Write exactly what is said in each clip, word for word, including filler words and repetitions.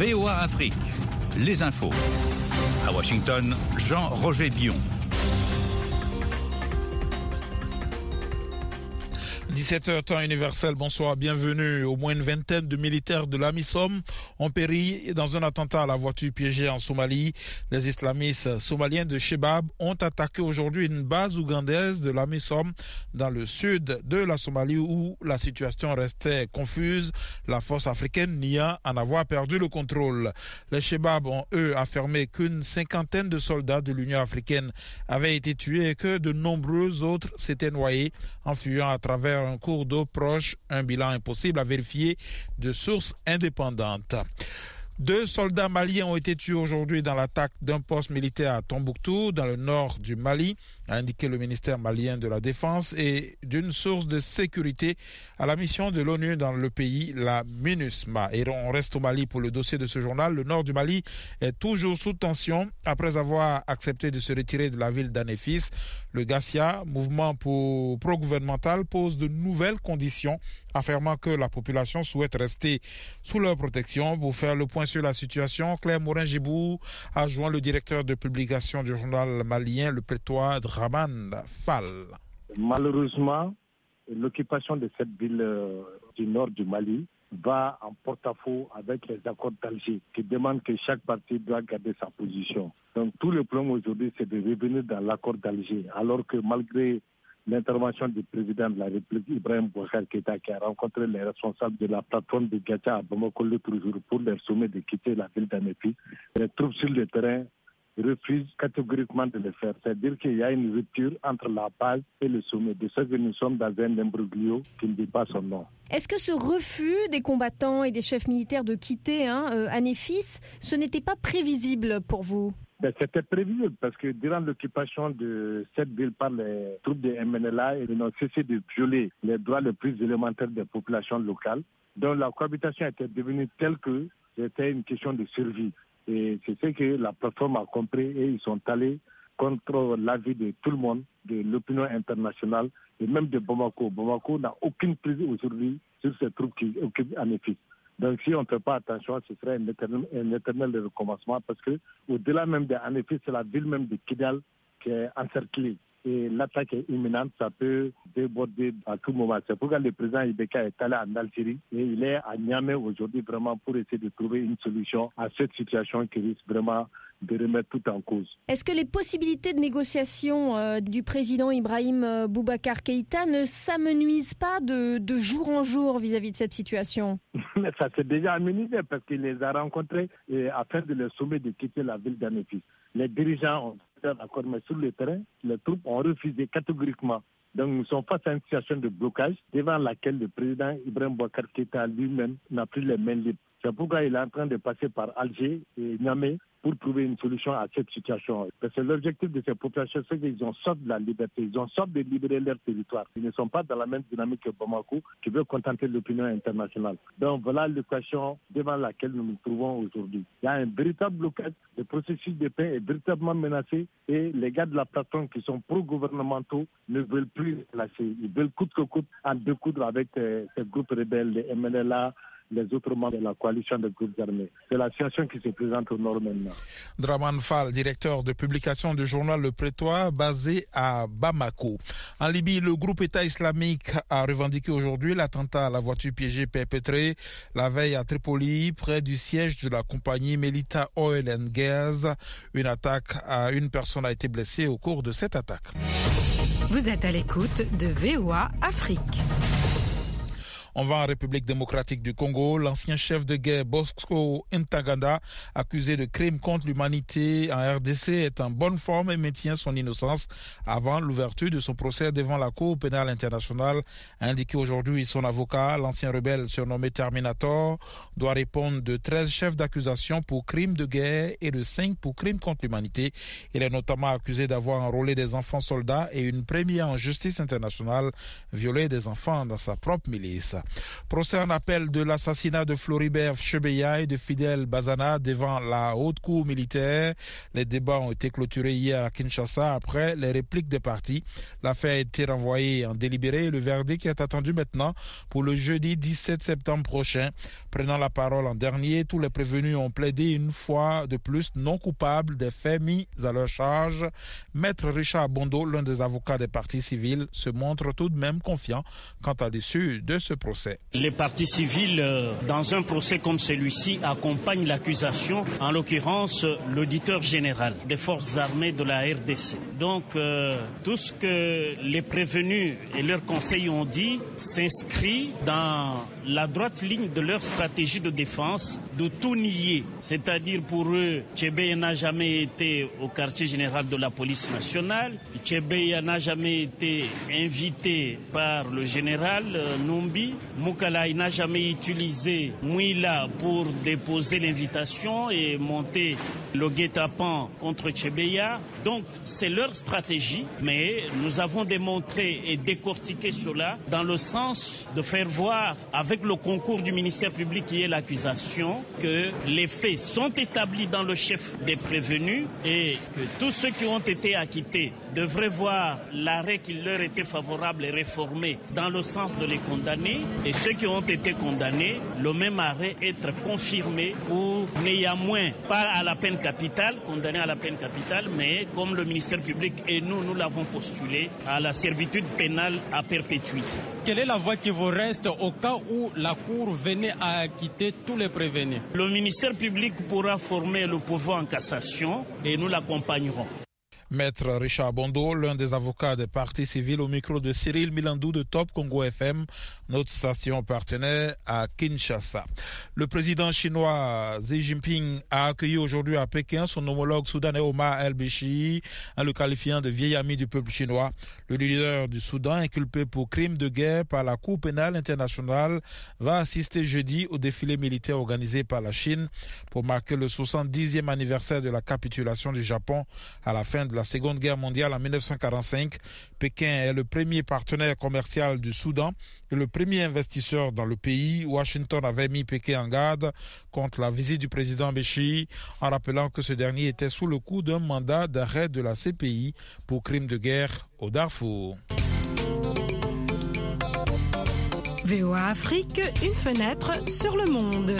V O A Afrique, les infos. À Washington, Jean-Roger Bion. dix-sept heures temps universel, bonsoir, bienvenue. Au moins une vingtaine de militaires de l'AMISOM ont péri dans un attentat à la voiture piégée en Somalie. Les islamistes somaliens de Shebab ont attaqué aujourd'hui une base ougandaise de l'AMISOM dans le sud de la Somalie où la situation restait confuse. La force africaine nia en avoir perdu le contrôle. Les Shebab ont, eux, affirmé qu'une cinquantaine de soldats de l'Union africaine avaient été tués et que de nombreux autres s'étaient noyés en fuyant à travers un cours d'eau proche, un bilan impossible à vérifier de sources indépendantes. Deux soldats maliens ont été tués aujourd'hui dans l'attaque d'un poste militaire à Tombouctou, dans le nord du Mali, a indiqué le ministère malien de la Défense, et d'une source de sécurité à la mission de l'ONU dans le pays, la MINUSMA. Et on reste au Mali pour le dossier de ce journal. Le nord du Mali est toujours sous tension après avoir accepté de se retirer de la ville d'Anéfis. Le Gassia, mouvement pour pro-gouvernemental, pose de nouvelles conditions, affirmant que la population souhaite rester sous leur protection. Pour faire le point sur la situation, Claire Morin-Gibou a joint le directeur de publication du journal malien, le Prétoire, Draman Fall. Malheureusement, l'occupation de cette ville euh, du nord du Mali va en porte-à-faux avec les accords d'Alger qui demandent que chaque parti doit garder sa position. Donc tout le problème aujourd'hui, c'est de revenir dans l'accord d'Alger, alors que malgré l'intervention du président de la République, Ibrahim Boubacar Keïta, qui a rencontré les responsables de la plateforme de Gacha à Bamako l'autre jour pour leur sommet de quitter la ville d'Anéfi, les troupes sur le terrain refusent catégoriquement de le faire. C'est-à-dire qu'il y a une rupture entre la base et le sommet. De ce que nous sommes dans un imbroglio qui ne dit pas son nom. Est-ce que ce refus des combattants et des chefs militaires de quitter hein, euh, Anéfis, ce n'était pas prévisible pour vous ? Ben, c'était prévisible parce que durant l'occupation de cette ville par les troupes de M N L A, ils n'ont cessé de violer les droits les plus élémentaires des populations locales. Donc la cohabitation était devenue telle que c'était une question de survie. Et c'est ce que la plateforme a compris et ils sont allés contre l'avis de tout le monde, de l'opinion internationale et même de Bamako. Bamako n'a aucune prise aujourd'hui sur ces troupes qui occupent Anéfis. Donc si on ne fait pas attention, ce serait un éternel, un éternel recommencement parce que au-delà même d'Anéfis, c'est la ville même de Kidal qui est encerclée. Et l'attaque est imminente, ça peut déborder à tout moment. C'est pourquoi le président Ibeka est allé en Algérie et il est à Niamey aujourd'hui vraiment pour essayer de trouver une solution à cette situation qui risque vraiment de remettre tout en cause. Est-ce que les possibilités de négociation euh, du président Ibrahim euh, Boubacar Keïta ne s'amenuisent pas de, de jour en jour vis-à-vis de cette situation ? Mais ça s'est déjà amenuisé parce qu'il les a rencontrés et afin de les sommer de quitter la ville d'Anéfis. Les dirigeants ont fait d'accord, mais sur le terrain, les troupes ont refusé catégoriquement. Donc nous sommes face à une situation de blocage devant laquelle le président Ibrahim Boubacar Keïta lui-même n'a plus les mains libres. C'est pourquoi il est en train de passer par Alger et Niamey pour trouver une solution à cette situation. Parce que l'objectif de ces populations, c'est qu'ils ont sorti de la liberté, ils ont sorti de libérer leur territoire. Ils ne sont pas dans la même dynamique que Bamako, qui veut contenter l'opinion internationale. Donc voilà l'équation devant laquelle nous nous trouvons aujourd'hui. Il y a un véritable blocage, le processus de paix est véritablement menacé et les gars de la plateforme qui sont pro-gouvernementaux ne veulent plus lâcher. Ils veulent coûte que coûte en découdre avec euh, ces groupes rebelles, les M N L A, les autres membres de la coalition des groupes armés. C'est la situation qui se présente au nord maintenant. Draman Fall, directeur de publication du journal Le Prétoire, basé à Bamako. En Libye, le groupe État islamique a revendiqué aujourd'hui l'attentat à la voiture piégée perpétrée la veille à Tripoli, près du siège de la compagnie Melita Oil and Gas. Une attaque à une personne a été blessée au cours de cette attaque. Vous êtes à l'écoute de V O A Afrique. On va en République démocratique du Congo. L'ancien chef de guerre Bosco Ntaganda, accusé de crimes contre l'humanité en R D C, est en bonne forme et maintient son innocence avant l'ouverture de son procès devant la Cour pénale internationale, a indiqué aujourd'hui son avocat. L'ancien rebelle surnommé Terminator doit répondre de treize chefs d'accusation pour crimes de guerre et de cinq pour crimes contre l'humanité. Il est notamment accusé d'avoir enrôlé des enfants soldats et une première en justice internationale, violé des enfants dans sa propre milice. Procès en appel de l'assassinat de Floribert Chebeya et de Fidel Bazana devant la haute cour militaire. Les débats ont été clôturés hier à Kinshasa après les répliques des parties. L'affaire a été renvoyée en délibéré et le verdict est attendu maintenant pour le jeudi dix-sept septembre prochain. Prenant la parole en dernier, tous les prévenus ont plaidé une fois de plus non coupables des faits mis à leur charge. Maître Richard Bondo, l'un des avocats des parties civiles, se montre tout de même confiant quant à l'issue de ce procès. Les parties civiles, dans un procès comme celui-ci, accompagnent l'accusation, en l'occurrence l'auditeur général des forces armées de la R D C. Donc euh, tout ce que les prévenus et leurs conseils ont dit s'inscrit dans la droite ligne de leur stratégie de défense, de tout nier. C'est-à-dire pour eux, Tchebeya n'a jamais été au quartier général de la police nationale, Tchebeya n'a jamais été invité par le général euh, Numbi, Moukalai n'a jamais utilisé Mouila pour déposer l'invitation et monter le guet-apens contre Tchebeya. Donc c'est leur stratégie, mais nous avons démontré et décortiqué cela dans le sens de faire voir, avec le concours du ministère public qui est l'accusation, que les faits sont établis dans le chef des prévenus et que tous ceux qui ont été acquittés devraient voir l'arrêt qui leur était favorable et réformé dans le sens de les condamner, et ceux qui ont été condamnés, le même arrêt être confirmé pour néanmoins pas à la peine capitale, condamné à la peine capitale, mais comme le ministère public et nous, nous l'avons postulé, à la servitude pénale à perpétuité. Quelle est la voie qui vous reste au cas où la Cour venait à acquitter tous les prévenus? Le ministère public pourra former le pourvoi en cassation et nous l'accompagnerons. Maître Richard Bondo, l'un des avocats des parties civiles, au micro de Cyril Milandou de Top Congo F M, notre station partenaire à Kinshasa. Le président chinois Xi Jinping a accueilli aujourd'hui à Pékin son homologue soudanais Omar El-Béchir, en le qualifiant de vieil ami du peuple chinois. Le leader du Soudan, inculpé pour crimes de guerre par la Cour pénale internationale, va assister jeudi au défilé militaire organisé par la Chine pour marquer le soixante-dixième anniversaire de la capitulation du Japon à la fin de la La Seconde Guerre mondiale en mille neuf cent quarante-cinq. Pékin est le premier partenaire commercial du Soudan et le premier investisseur dans le pays. Washington avait mis Pékin en garde contre la visite du président Béchir en rappelant que ce dernier était sous le coup d'un mandat d'arrêt de la C P I pour crimes de guerre au Darfour. V O A Afrique, une fenêtre sur le monde.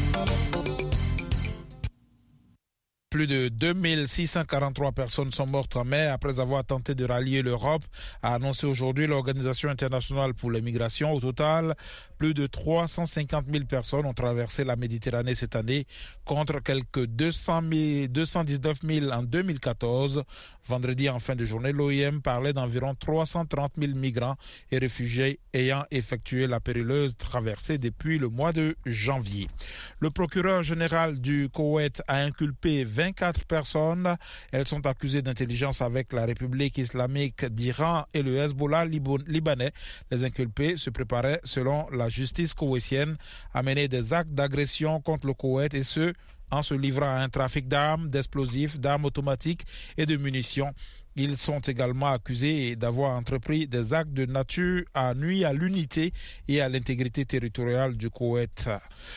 Plus de deux mille six cent quarante-trois personnes sont mortes en mer après avoir tenté de rallier l'Europe, a annoncé aujourd'hui l'Organisation internationale pour les migrations. Au total, plus de trois cent cinquante mille personnes ont traversé la Méditerranée cette année, contre quelques deux cent dix-neuf mille en deux mille quatorze. Vendredi, en fin de journée, l'O I M parlait d'environ trois cent trente mille migrants et réfugiés ayant effectué la périleuse traversée depuis le mois de janvier. Le procureur général du Koweït a inculpé vingt-quatre personnes. Elles sont accusées d'intelligence avec la République islamique d'Iran et le Hezbollah libanais. Les inculpés se préparaient, selon la justice koweïtienne, à mener des actes d'agression contre le Koweït, et ce, en se livrant à un trafic d'armes, d'explosifs, d'armes automatiques et de munitions. Ils sont également accusés d'avoir entrepris des actes de nature à nuire à l'unité et à l'intégrité territoriale du Koweït.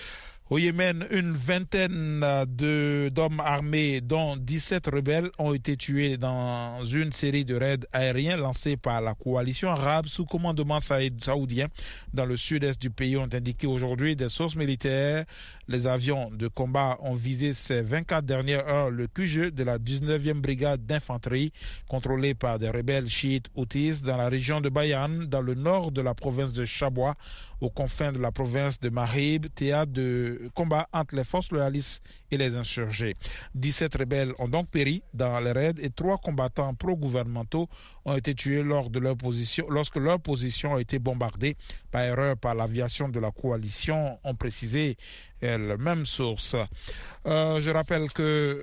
Au Yémen, une vingtaine de, d'hommes armés, dont dix-sept rebelles, ont été tués dans une série de raids aériens lancés par la coalition arabe sous commandement saoudien dans le sud-est du pays, ont indiqué aujourd'hui des sources militaires. Les avions de combat ont visé ces vingt-quatre dernières heures le Q G de la dix-neuvième brigade d'infanterie, contrôlée par des rebelles chiites houthis dans la région de Bayan, dans le nord de la province de Chabwa, aux confins de la province de Marib, théâtre de combat entre les forces loyalistes et les insurgés. dix-sept rebelles ont donc péri dans les raids et trois combattants pro-gouvernementaux ont été tués lors de leur position, lorsque leur position a été bombardée par erreur par l'aviation de la coalition, ont précisé la même source. Euh, je rappelle que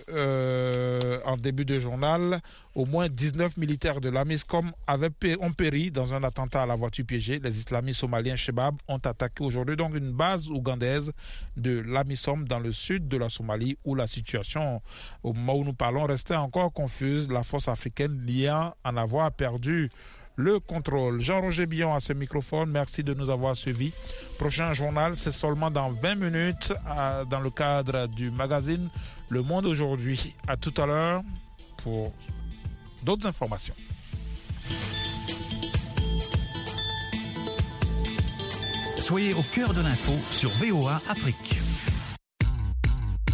euh, en début de journal, au moins dix-neuf militaires de l'AMISCOM avaient pé- ont péri dans un attentat à la voiture piégée. Les islamistes somaliens Shebab ont attaqué aujourd'hui donc une base ougandaise de l'AMISOM dans le sud de la Somalie, où la situation, au moment où nous parlons, restait encore confuse. La force africaine liant en avoir perdu le contrôle. Jean-Roger Billon à ce microphone, merci de nous avoir suivis. Prochain journal, c'est seulement dans vingt minutes euh, dans le cadre du magazine Le Monde Aujourd'hui. À tout à l'heure pour d'autres informations. Soyez au cœur de l'info sur V O A Afrique.